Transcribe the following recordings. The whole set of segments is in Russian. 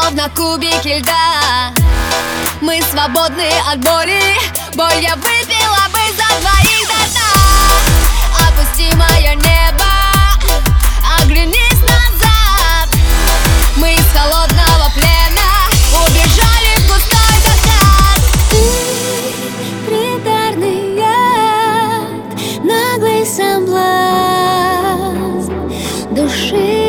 словно кубики льда. Мы свободны от боли, боль я выпила бы за двоих до дна. Опусти мое небо, оглянись назад. Мы из холодного плена убежали в густой закат. Ты придарный яд, наглый соблазн души.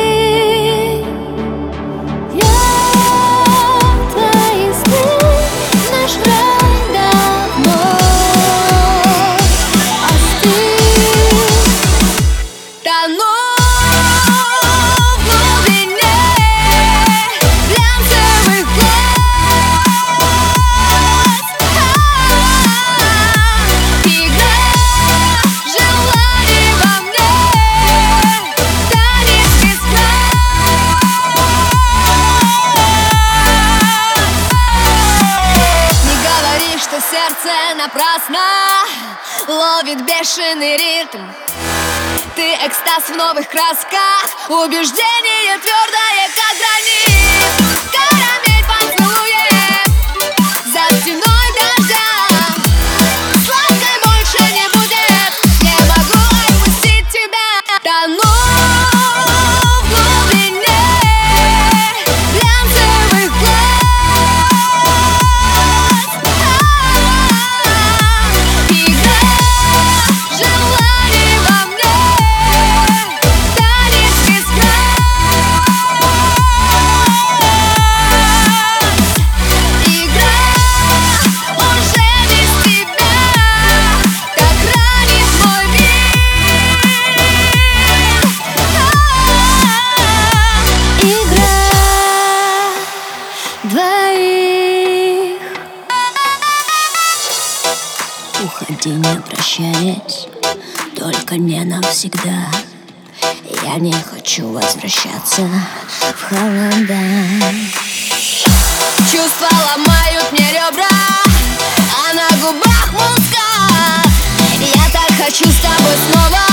Сердце напрасно ловит бешеный ритм. Ты экстаз в новых красках, убеждение твердое, как гранит. Карамель поцелуем за стеной дождя. Сладкой больше не будет, не могу отпустить тебя. Тону в глубине глянцевых глаз. Уходи, не прощаясь, только не навсегда. Я не хочу возвращаться в холода. Чувства ломают мне ребра, а на губах мускат. Я так хочу с тобой снова